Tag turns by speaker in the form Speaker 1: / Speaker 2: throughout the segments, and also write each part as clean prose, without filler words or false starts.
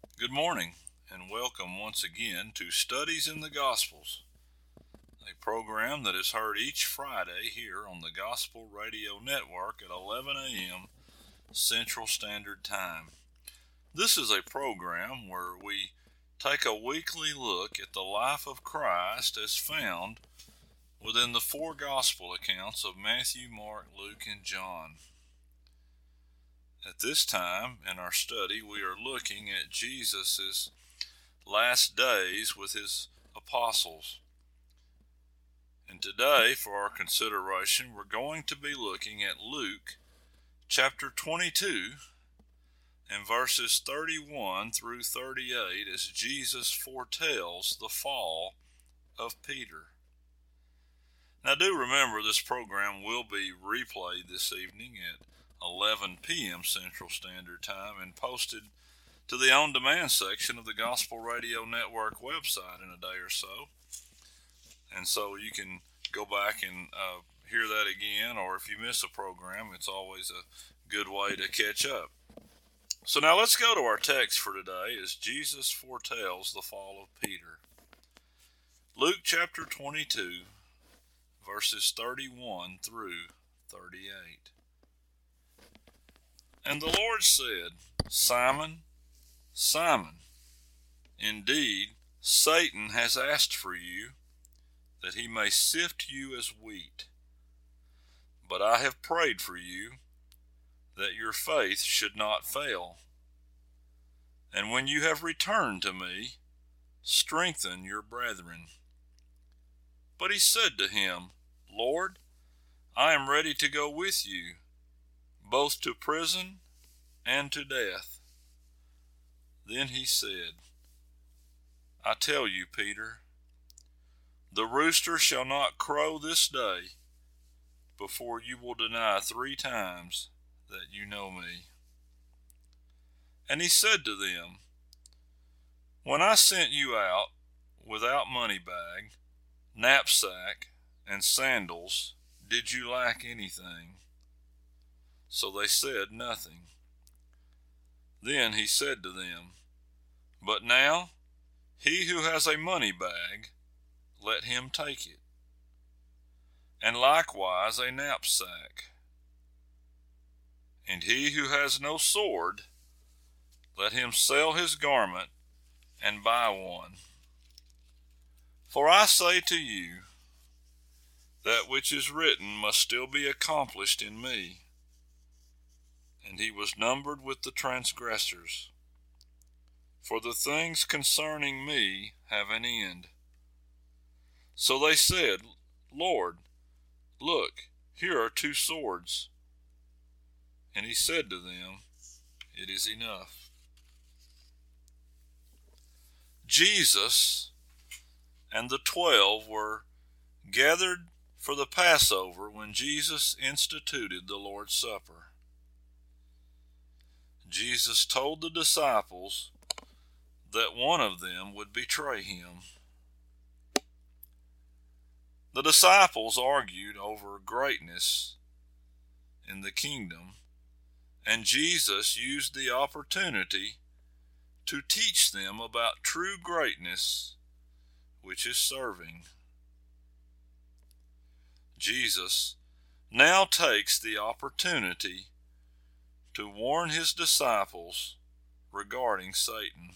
Speaker 1: Good morning, and welcome once again to Studies in the Gospels, a program that is heard each Friday here on the Gospel Radio Network at 11 a.m. Central Standard Time. This is a program where we take a weekly look at the life of Christ as found within the four Gospel accounts of Matthew, Mark, Luke, and John. At this time in our study, we are looking at Jesus' last days with his apostles. And today, for our consideration, we're going to be looking at Luke chapter 22 and verses 31 through 38 as Jesus foretells the fall of Peter. Now do remember this program will be replayed this evening at 11 p.m. Central Standard Time and posted to the on-demand section of the Gospel Radio Network website in a day or so. And so you can go back and hear that again, or if you miss a program, it's always a good way to catch up. So now let's go to our text for today as Jesus foretells the fall of Peter. Luke chapter 22, verses 31 through 38. And the Lord said, Simon, Simon, indeed, Satan has asked for you, that he may sift you as wheat. But I have prayed for you, that your faith should not fail. And when you have returned to me, strengthen your brethren. But he said to him, Lord, I am ready to go with you, both to prison and to death. Then he said, I tell you, Peter, the rooster shall not crow this day before you will deny 3 times that you know me. And he said to them, When I sent you out without money bag, knapsack, and sandals, did you lack anything? So they said nothing. Then he said to them, But now he who has a money bag, let him take it, and likewise a knapsack. And he who has no sword, let him sell his garment and buy one. For I say to you, that which is written must still be accomplished in me. And he was numbered with the transgressors. For the things concerning me have an end. So they said, Lord, look, here are 2 swords. And he said to them, It is enough. Jesus and the 12 were gathered for the Passover when Jesus instituted the Lord's Supper. Jesus told the disciples that one of them would betray him. The disciples argued over greatness in the kingdom, and Jesus used the opportunity to teach them about true greatness, which is serving. Jesus now takes the opportunity to warn his disciples regarding Satan.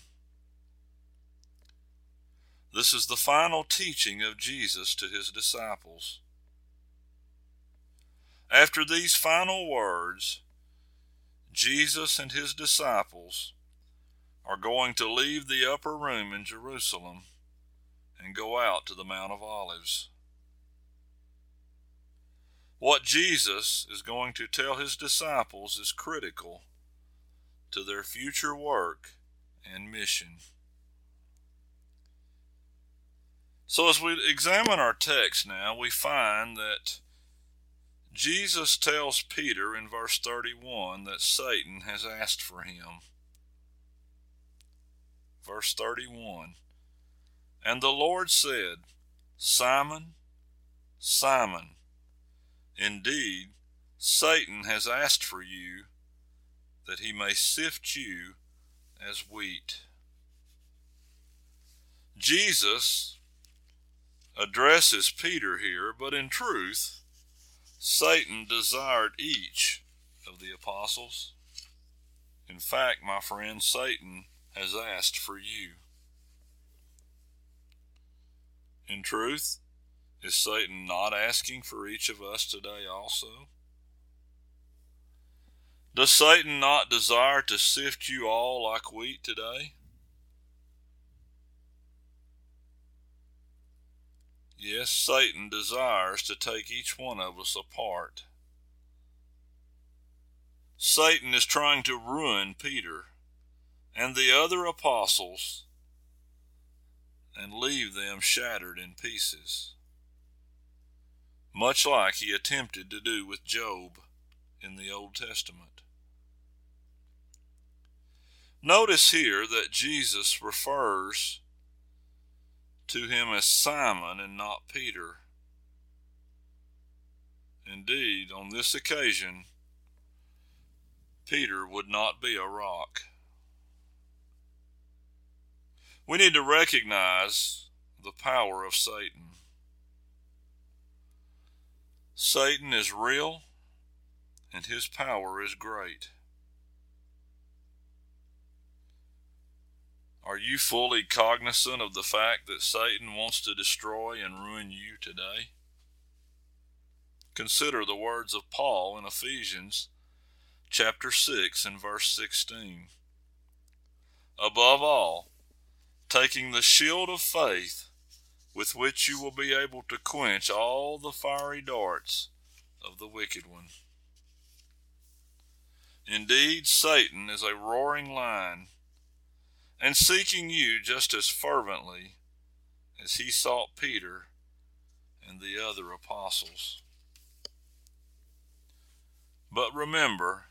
Speaker 1: This is the final teaching of Jesus to his disciples. After these final words, Jesus and his disciples are going to leave the upper room in Jerusalem and go out to the Mount of Olives. What Jesus is going to tell his disciples is critical to their future work and mission. So as we examine our text now, we find that Jesus tells Peter in verse 31 that Satan has asked for him. Verse 31, And the Lord said, Simon, Simon, indeed, Satan has asked for you, that he may sift you as wheat. Jesus addresses Peter here, but in truth, Satan desired each of the apostles. In fact, my friend, Satan has asked for you. In truth, is Satan not asking for each of us today also? Does Satan not desire to sift you all like wheat today? Yes, Satan desires to take each one of us apart. Satan is trying to ruin Peter and the other apostles and leave them shattered in pieces, much like he attempted to do with Job in the Old Testament. Notice here that Jesus refers to him as Simon and not Peter. Indeed, on this occasion, Peter would not be a rock. We need to recognize the power of Satan. Satan is real, and his power is great. Are you fully cognizant of the fact that Satan wants to destroy and ruin you today? Consider the words of Paul in Ephesians chapter 6 and verse 16. Above all, taking the shield of faith, with which you will be able to quench all the fiery darts of the wicked one. Indeed, Satan is a roaring lion, and seeking you just as fervently as he sought Peter and the other apostles. But remember,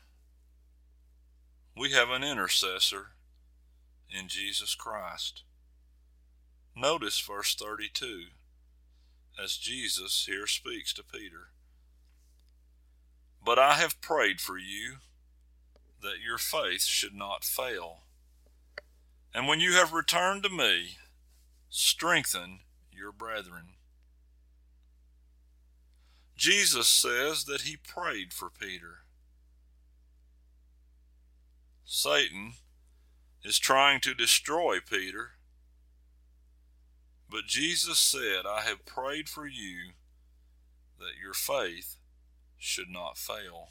Speaker 1: we have an intercessor in Jesus Christ. Notice verse 32, as Jesus here speaks to Peter. But I have prayed for you, that your faith should not fail. And when you have returned to me, strengthen your brethren. Jesus says that he prayed for Peter. Satan is trying to destroy Peter, but Jesus said, I have prayed for you that your faith should not fail.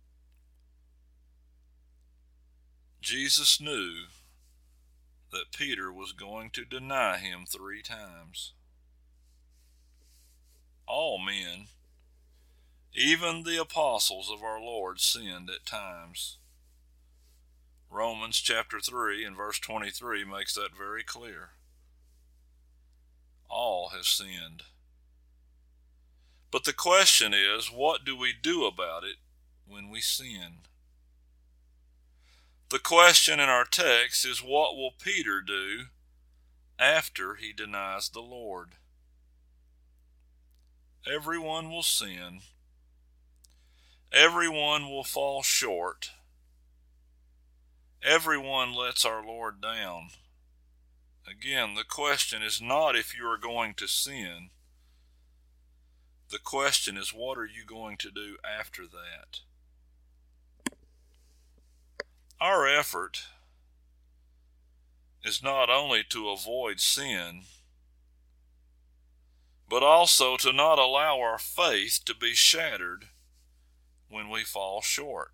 Speaker 1: Jesus knew that Peter was going to deny him 3 times. All men, even the apostles of our Lord, sinned at times. Romans chapter 3 and verse 23 makes that very clear. All have sinned. But the question is, what do we do about it when we sin? The question in our text is, what will Peter do after he denies the Lord? Everyone will sin. Everyone will fall short. Everyone lets our Lord down. Again, the question is not if you are going to sin. The question is, what are you going to do after that? Our effort is not only to avoid sin, but also to not allow our faith to be shattered when we fall short.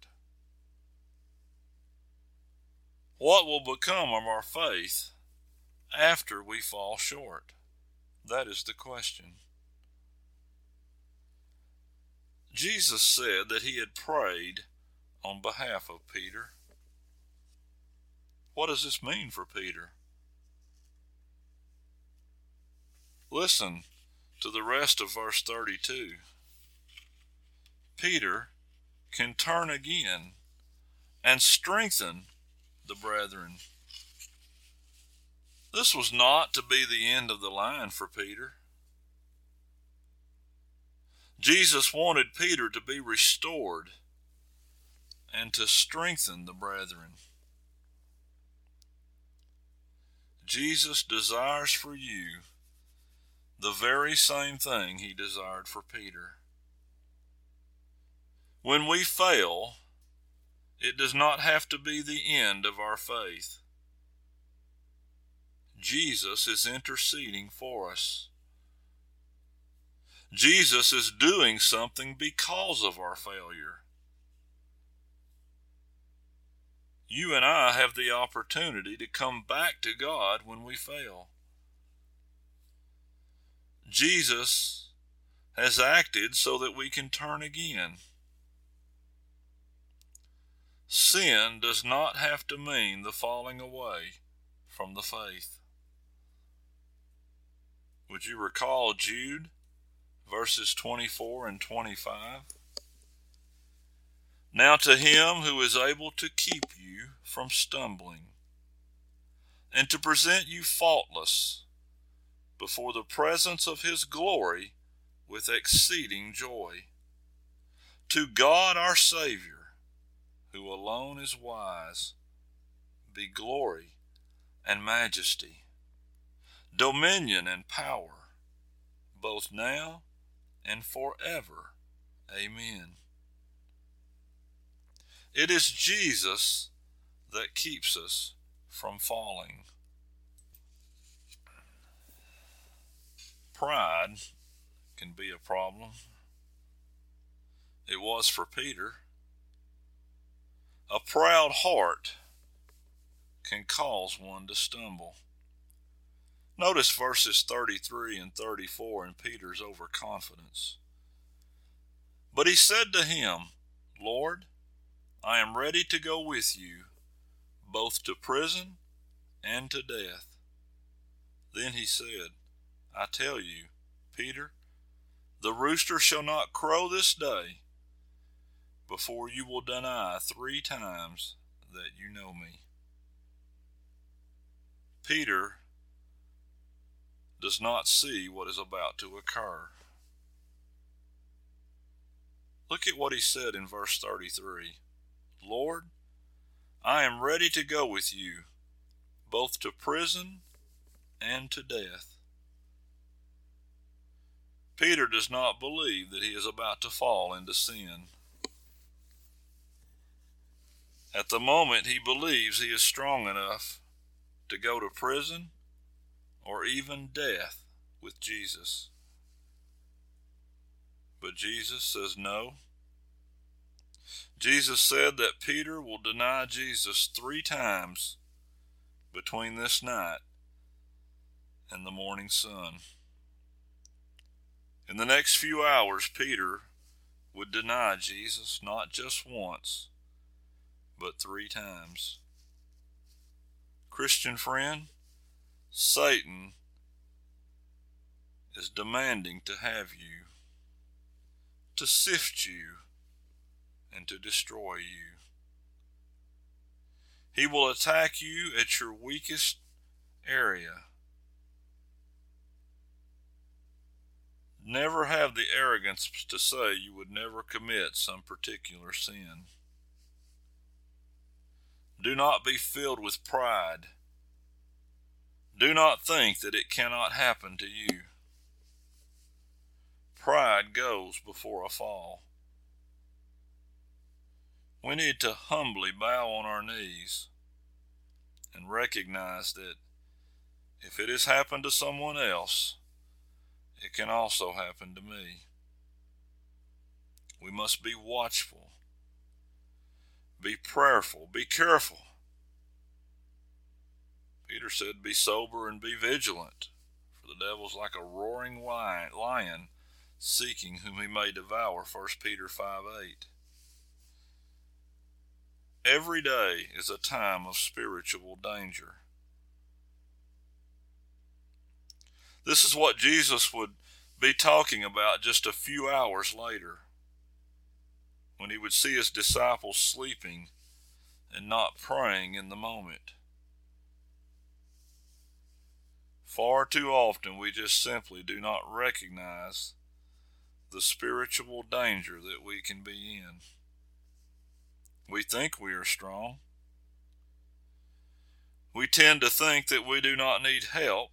Speaker 1: What will become of our faith after we fall short? That is the question. Jesus said that he had prayed on behalf of Peter. What does this mean for Peter? Listen to the rest of verse 32. Peter can turn again and strengthen the brethren. This was not to be the end of the line for Peter. Jesus wanted Peter to be restored and to strengthen the brethren. Jesus desires for you the very same thing he desired for Peter. When we fail, it does not have to be the end of our faith. Jesus is interceding for us. Jesus is doing something because of our failure. You and I have the opportunity to come back to God when we fail. Jesus has acted so that we can turn again. Sin does not have to mean the falling away from the faith. Would you recall Jude, verses 24 and 25? Now to him who is able to keep you from stumbling, and to present you faultless before the presence of his glory with exceeding joy. To God our Savior, who alone is wise, be glory and majesty, dominion and power, both now and forever. Amen. It is Jesus that keeps us from falling. Pride can be a problem. It was for Peter. A proud heart can cause one to stumble. Notice verses 33 and 34 in Peter's overconfidence. But he said to him, Lord, I am ready to go with you, both to prison and to death. Then he said, I tell you, Peter, the rooster shall not crow this day before you will deny 3 times that you know me. Peter does not see what is about to occur. Look at what he said in verse 33. Lord, I am ready to go with you, both to prison and to death. Peter does not believe that he is about to fall into sin. At the moment, he believes he is strong enough to go to prison or even death with Jesus. But Jesus says no. Jesus said that Peter will deny Jesus 3 times between this night and the morning sun. In the next few hours, Peter would deny Jesus not just once, but 3 times. Christian friend, Satan is demanding to have you, to sift you, and to destroy you. He will attack you at your weakest area. Never have the arrogance to say you would never commit some particular sin. Do not be filled with pride. Do not think that it cannot happen to you. Pride goes before a fall. We need to humbly bow on our knees and recognize that if it has happened to someone else, it can also happen to me. We must be watchful, be prayerful, be careful. Peter said, be sober and be vigilant, for the devil's like a roaring lion seeking whom he may devour, 1 Peter 5:8. Every day is a time of spiritual danger. This is what Jesus would be talking about just a few hours later, when he would see his disciples sleeping and not praying in the moment. Far too often we just simply do not recognize the spiritual danger that we can be in. We think we are strong. We tend to think that we do not need help,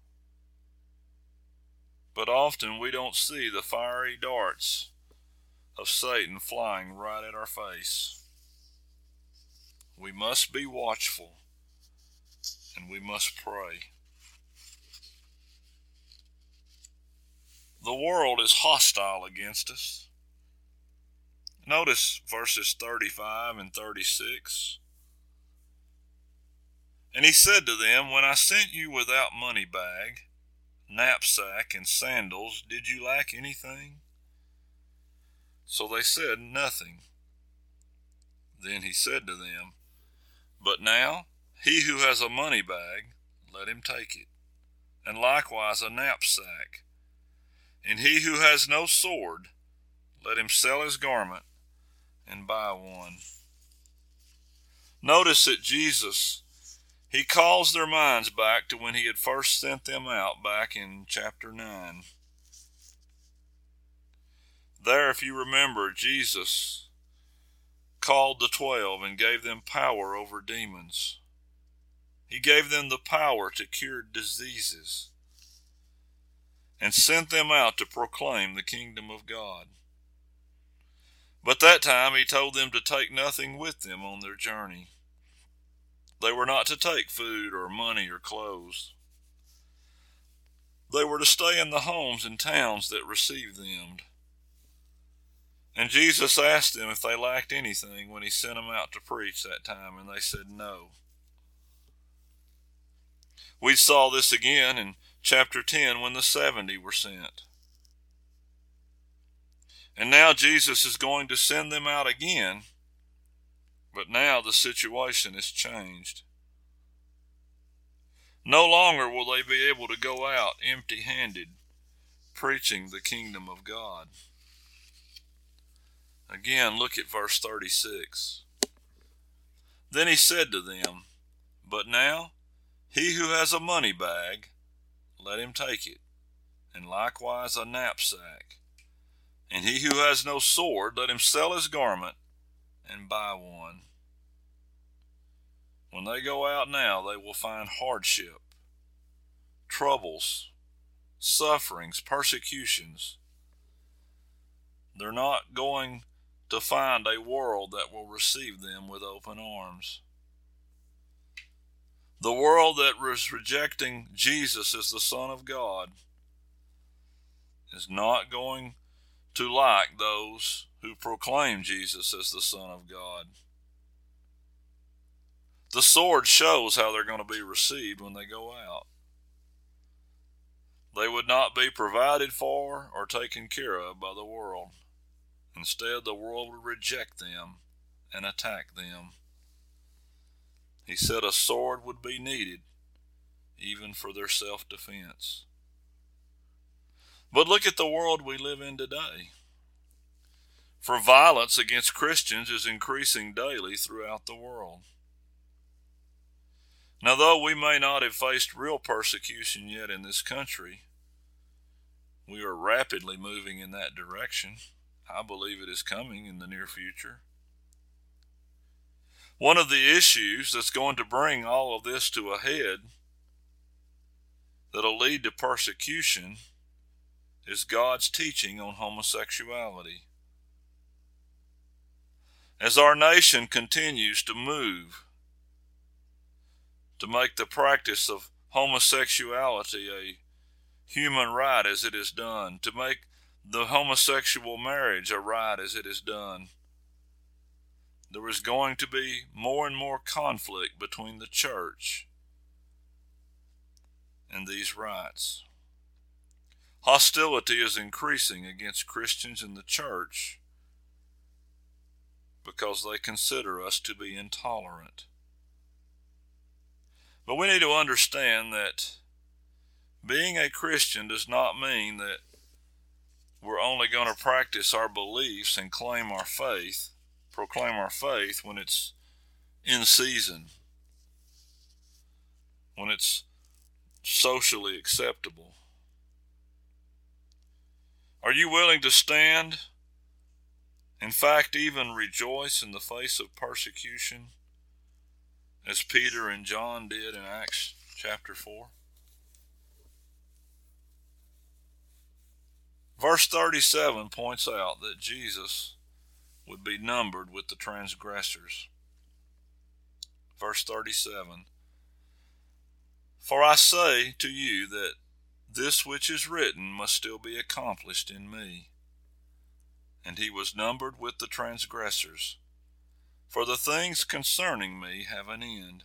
Speaker 1: but often we don't see the fiery darts of Satan flying right at our face. We must be watchful, and we must pray. The world is hostile against us. Notice verses 35 and 36. And he said to them, When I sent you without money bag, knapsack, and sandals, did you lack anything? So they said, Nothing. Then he said to them, But now he who has a money bag, let him take it, and likewise a knapsack. And he who has no sword, let him sell his garment and buy one. Notice that Jesus, he calls their minds back to when he had first sent them out back in chapter 9. There, if you remember, Jesus called the 12 and gave them power over demons. He gave them the power to cure diseases and sent them out to proclaim the kingdom of God. But that time he told them to take nothing with them on their journey. They were not to take food or money or clothes. They were to stay in the homes and towns that received them. And Jesus asked them if they lacked anything when he sent them out to preach that time, and they said no. We saw this again in chapter 10 when the 70 were sent. And now Jesus is going to send them out again, but now the situation has changed. No longer will they be able to go out empty-handed, preaching the kingdom of God. Again, look at verse 36. Then he said to them, But now he who has a money bag, let him take it, and likewise a knapsack. And he who has no sword, let him sell his garment and buy one. When they go out now, they will find hardship, troubles, sufferings, persecutions. They're not going to find a world that will receive them with open arms. The world that was rejecting Jesus as the Son of God is not going to like those who proclaim Jesus as the Son of God. The sword shows how they're going to be received when they go out. They would not be provided for or taken care of by the world. Instead, the world would reject them and attack them. He said a sword would be needed, even for their self-defense. But look at the world we live in today. For violence against Christians is increasing daily throughout the world. Now, though we may not have faced real persecution yet in this country, we are rapidly moving in that direction. I believe it is coming in the near future. One of the issues that's going to bring all of this to a head, that'll lead to persecution, is God's teaching on homosexuality. As our nation continues to move to make the practice of homosexuality a human right as it is done, to make the homosexual marriage a right as it is done, there is going to be more and more conflict between the church and these rights. Hostility is increasing against Christians in the church because they consider us to be intolerant. But we need to understand that being a Christian does not mean that we're only going to practice our beliefs and proclaim our faith when it's in season, when it's socially acceptable. Are you willing to stand, in fact, even rejoice in the face of persecution as Peter and John did in Acts chapter 4? Verse 37 points out that Jesus would be numbered with the transgressors. Verse 37, "For I say to you that this which is written must still be accomplished in me. And he was numbered with the transgressors. For the things concerning me have an end."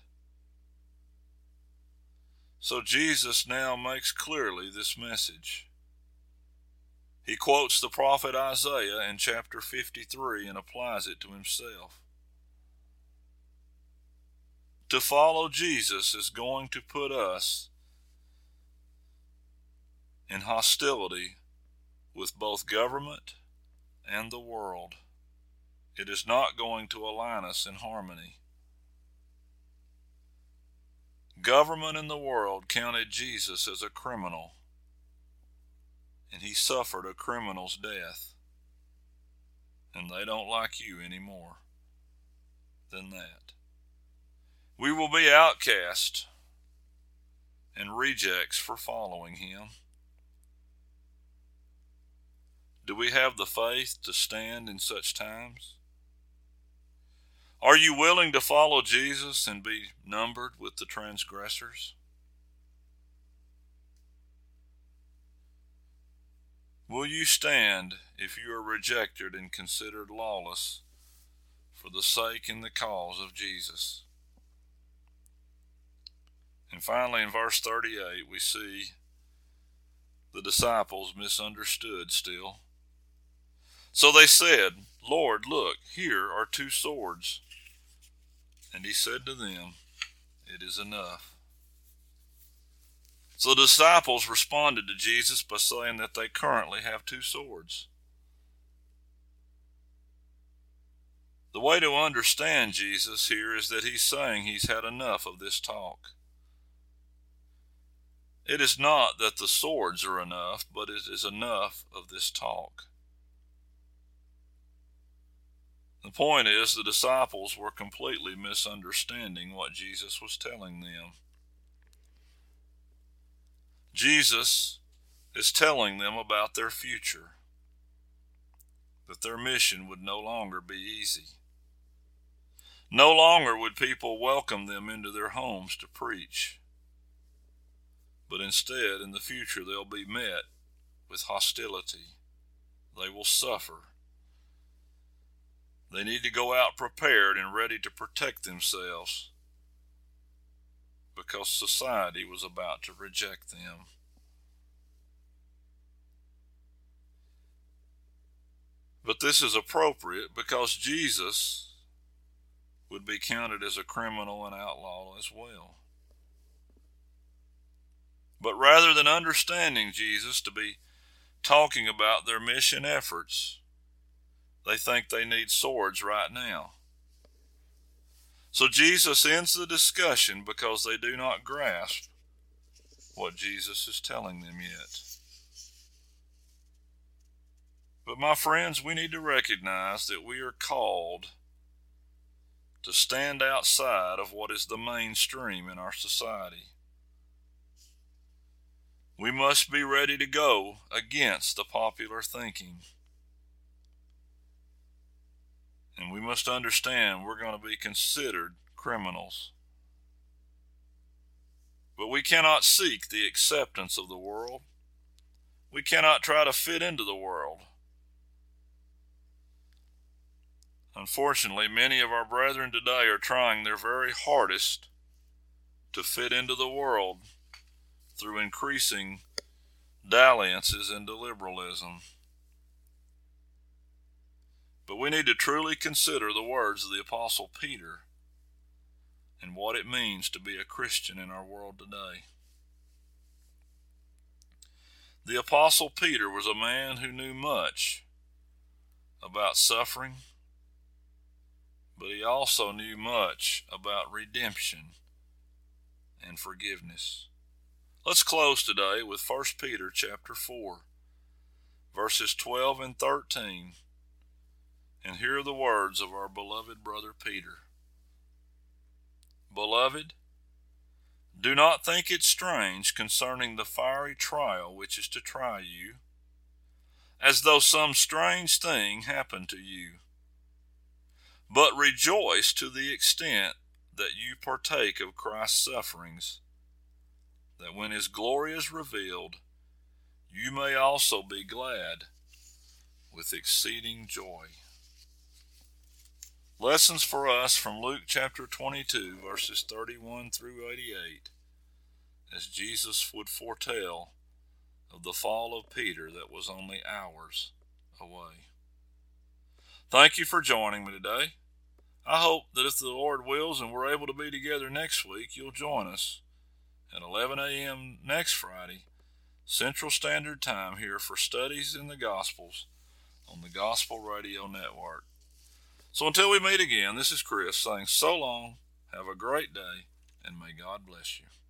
Speaker 1: So Jesus now makes clearly this message. He quotes the prophet Isaiah in chapter 53 and applies it to himself. To follow Jesus is going to put us in hostility with both government and the world. It is not going to align us in harmony. Government and the world counted Jesus as a criminal, and he suffered a criminal's death. And they don't like you any more than that. We will be outcast and rejects for following him. Do we have the faith to stand in such times? Are you willing to follow Jesus and be numbered with the transgressors? Will you stand if you are rejected and considered lawless for the sake and the cause of Jesus? And finally, in verse 38, we see the disciples misunderstood still. So they said, "Lord, look, here are 2 swords. And he said to them, "It is enough." So the disciples responded to Jesus by saying that they currently have 2 swords. The way to understand Jesus here is that he's saying he's had enough of this talk. It is not that the swords are enough, but it is enough of this talk. The point is, the disciples were completely misunderstanding what Jesus was telling them. Jesus is telling them about their future, that their mission would no longer be easy. No longer would people welcome them into their homes to preach, but instead, in the future, they'll be met with hostility. They will suffer. They need to go out prepared and ready to protect themselves, because society was about to reject them. But this is appropriate because Jesus would be counted as a criminal and outlaw as well. But rather than understanding Jesus to be talking about their mission efforts, they think they need swords right now. So Jesus ends the discussion because they do not grasp what Jesus is telling them yet. But my friends, we need to recognize that we are called to stand outside of what is the mainstream in our society. We must be ready to go against the popular thinking. And we must understand we're going to be considered criminals. But we cannot seek the acceptance of the world. We cannot try to fit into the world. Unfortunately, many of our brethren today are trying their very hardest to fit into the world through increasing dalliances into liberalism. But we need to truly consider the words of the Apostle Peter and what it means to be a Christian in our world today. The Apostle Peter was a man who knew much about suffering, but he also knew much about redemption and forgiveness. Let's close today with 1 Peter chapter 4, verses 12 and 13, and hear the words of our beloved brother Peter. Beloved, do not think it strange concerning the fiery trial which is to try you, as though some strange thing happened to you. But rejoice to the extent that you partake of Christ's sufferings, that when his glory is revealed, you may also be glad with exceeding joy. Lessons for us from Luke chapter 22, verses 31 through 88, as Jesus would foretell of the fall of Peter that was only hours away. Thank you for joining me today. I hope that if the Lord wills and we're able to be together next week, you'll join us at 11 a.m. next Friday, Central Standard Time, here for Studies in the Gospels on the Gospel Radio Network. So until we meet again, this is Chris saying so long, have a great day, and may God bless you.